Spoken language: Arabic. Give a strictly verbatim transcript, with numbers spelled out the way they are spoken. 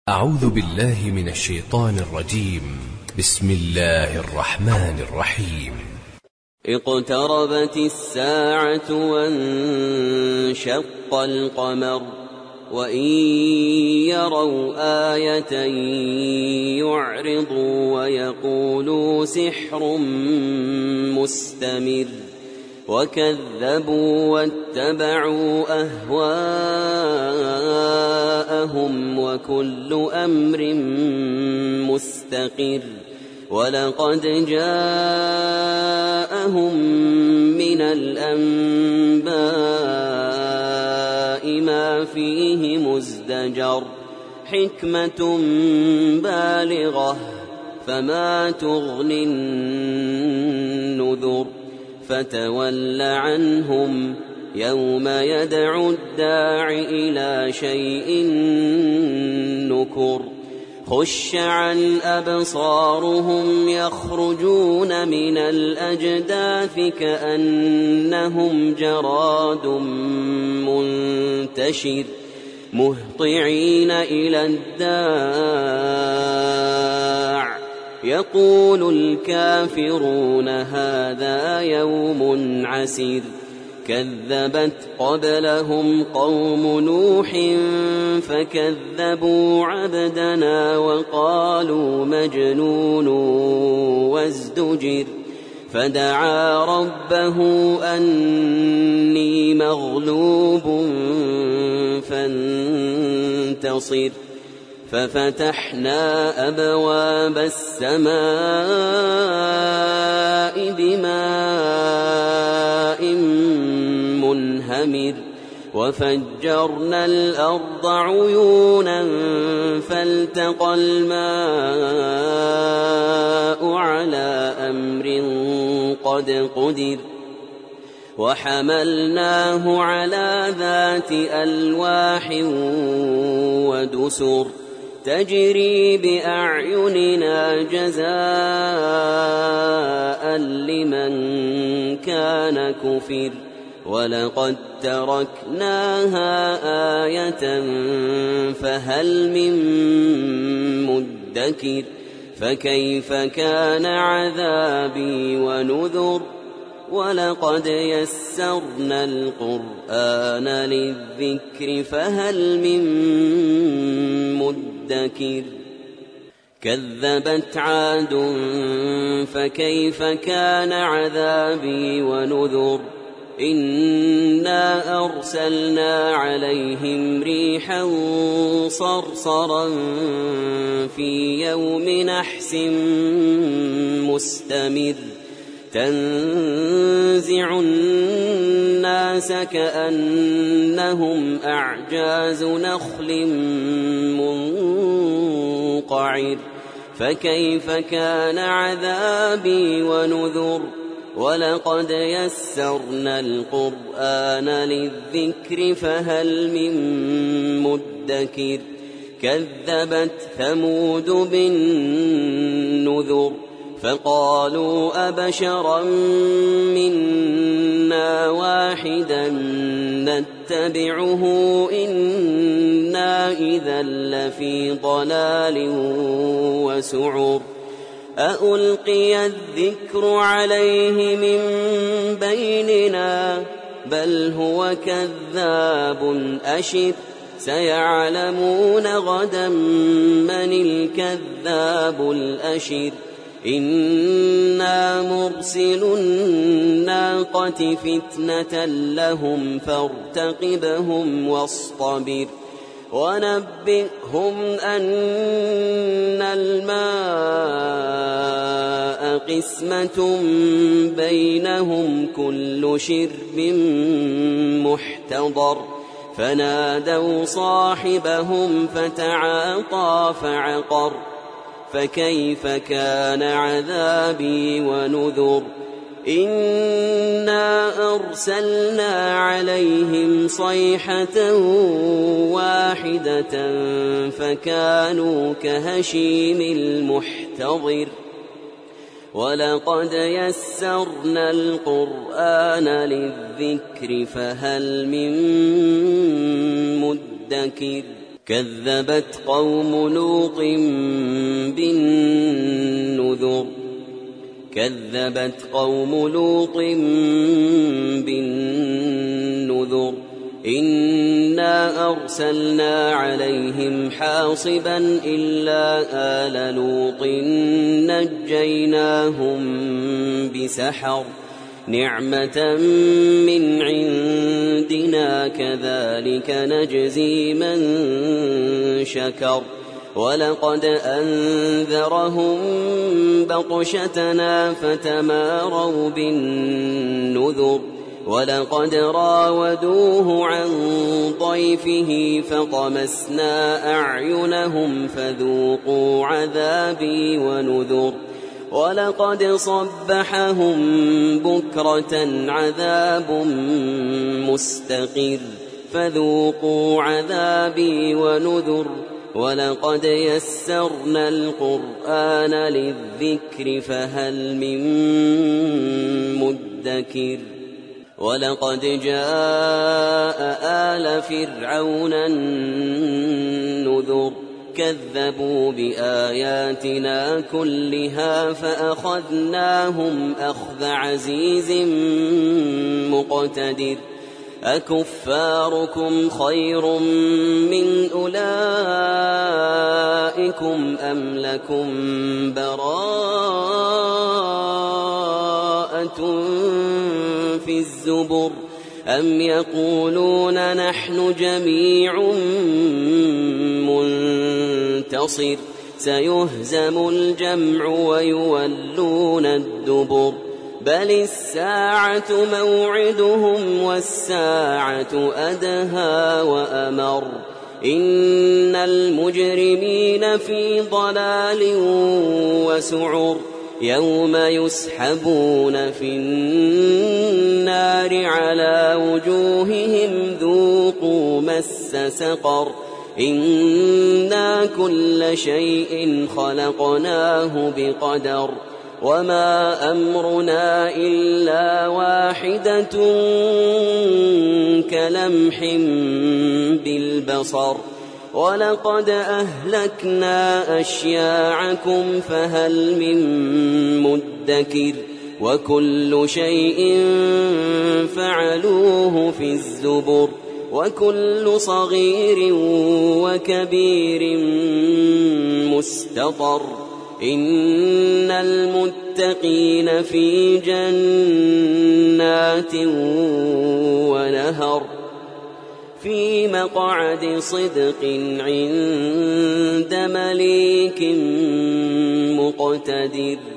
أعوذ بالله من الشيطان الرجيم. بسم الله الرحمن الرحيم. اقتربت الساعة وانشق القمر وإن يروا آية يعرضوا ويقولوا سحر مستمر وكذبوا واتبعوا أهواءهم وكل أمر مستقر ولقد جاءهم من الأنباء ما فيه مزدجر حكمة بالغة فما تغني النذر فتول عنهم يوم يدعو الداع إلى شيء نكر خش عن أبصارهم يخرجون من الأجداث كأنهم جراد منتشر مهطعين إلى الداع يقول الكافرون هذا يوم عسير كذبت قبلهم قوم نوح فكذبوا عبدنا وقالوا مجنون وازدجر فدعا ربه أني مغلوب فانتصر ففتحنا أبواب السماء بماء منهمر وفجرنا الأرض عيونا فالتقى الماء على أمر قد قدر وحملناه على ذات ألواح ودسر تجري بأعيننا جزاء لمن كان كفر ولقد تركناها آية فهل من مدكر فكيف كان عذابي ونذر ولقد يسرنا القرآن للذكر فهل من مدكر كذبت عاد فكيف كان عذابي ونذر إنا أرسلنا عليهم ريحا صرصرا في يوم نحس مستمر تنزع الناس كأنهم أعجاز نخل منقعر فكيف كان عذابي ونذر ولقد يسرنا القرآن للذكر فهل من مدكر كذبت ثمود بالنذر فقالوا أبشرا منا واحدا نتبعه إنا إذا لفي ضلال وسعر أألقي الذكر عليه من بيننا بل هو كذاب أشر سيعلمون غدا من الكذاب الأشر إنا مرسل الناقة فتنة لهم فارتقبهم واصطبر ونبئهم أن الماء قسمة بينهم كل شرب محتضر فنادوا صاحبهم فتعاطى فعقر فكيف كان عذابي ونذر إنا أرسلنا عليهم صيحة واحدة فكانوا كهشيم المحتضر ولقد يسرنا القرآن للذكر فهل من مدكر كذبت قوم لوط بالنذر كذبت قوم لوط بالنذر إنا أرسلنا عليهم حاصبا إلا آل لوط نجيناهم بسحر نعمة من عندنا كذلك نجزي من شكر ولقد أنذرهم بطشتنا فتماروا بالنذر ولقد راودوه عن ضيفه فطمسنا أعينهم فذوقوا عذابي ونذر ولقد صبحهم بكرة عذاب مستقر فذوقوا عذابي ونذر ولقد يسرنا القرآن للذكر فهل من مدكر ولقد جاء آل فرعون النذر كذبوا بآياتنا كلها فأخذناهم أخذ عزيز مقتدر أكفاركم خير من أولئكم أم لكم براءة في الزبر أم يقولون نحن جميع منتصر سيهزم الجمع ويولون الدبر بل الساعة موعدهم والساعة أدهى وأمر إن المجرمين في ضلال وسعر يوم يسحبون في النار على وجوههم ذوقوا مس سقر إنا كل شيء خلقناه بقدر وما أمرنا إلا واحدة كلمح بالبصر ولقد أهلكنا أشياعكم فهل من مدكر وكل شيء فعلوه في الزبر وكل صغير وكبير مستطر إن المتقين في جنات ونهر في مقعد صدق عند مليك مقتدر.